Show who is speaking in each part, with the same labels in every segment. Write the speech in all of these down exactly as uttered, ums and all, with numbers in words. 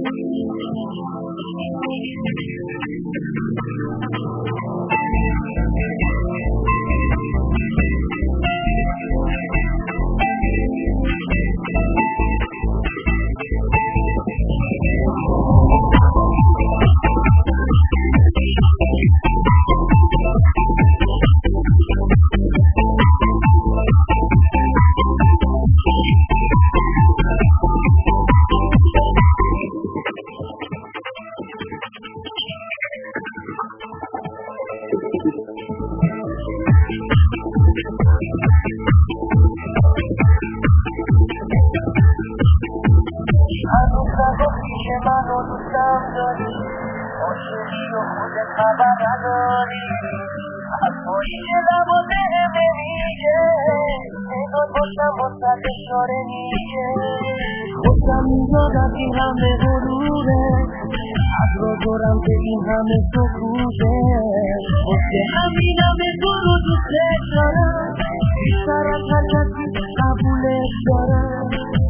Speaker 1: منو دوستم داری عاشقی و خودت خبر نداری از پشت لبا بهم میگه نگاه باشم واسه اشاره میگه خودم میدادم این همه غروره از رو دارم که این همه سکوته واسه همینم تو رو دوست دارم بیشتر از هر کسی قبولت دارم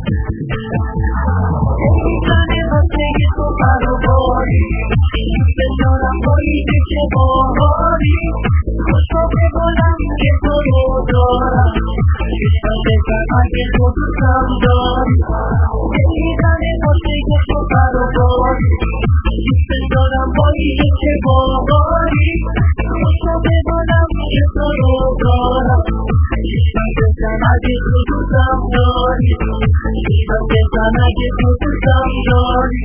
Speaker 1: میزنه واسه تو برو باری دوست دارم بایی که باهاری خوشا ببالم که تو رو دارم بیشتر بزن اگه تو دوستم داری میزنه واسه تو برو باری دوست دارم بایی که باهاری خوشا ببالم که تو رو دارم بیشتر بزن اگه تو دوستم داری بیشتر بزن اگه تو دوستم داری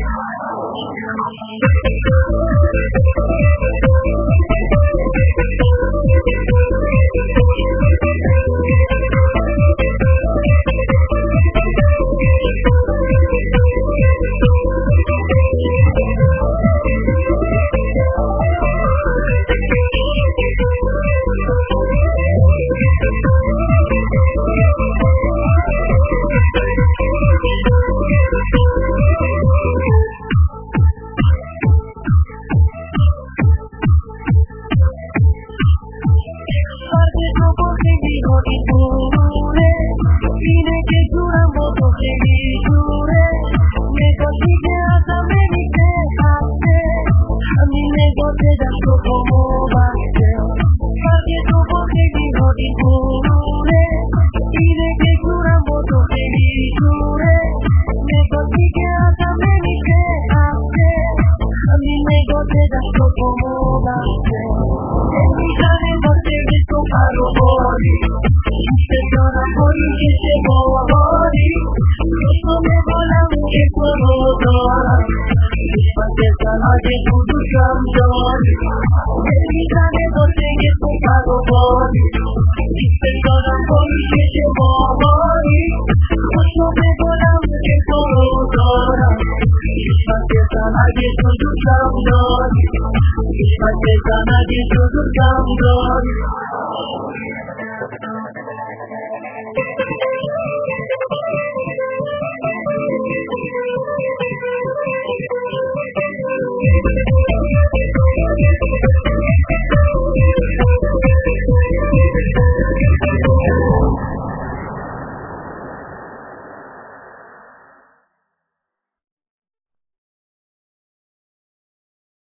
Speaker 1: اینه که جونم با تو خیلی دوره نگاهی که ازم نمیشه خسته همین نگاه دست و پامو بسته فرق تو با خیلی هادی بوره اینه که جونم با تو خیلی دوره نگاهی که ازم نمیشه خسته همین نگاه دست و پامو بسته میزنه واسه تو برو باری دوست دارم بایی که باهاری خوشا ببالم که تو رو دارم بیشتر بزن اگه تو دوستم داری میزنه واسه تو برو باری دوست دارم بایی که باهاری خوشا ببالم که تو رو دارم بیشتر بزن اگه تو دوستم داری بیشتر بزن اگه تو دوستم داری